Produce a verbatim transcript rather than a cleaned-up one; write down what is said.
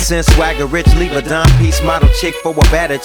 sense, swagger rich, leave a dime piece model chick for a batter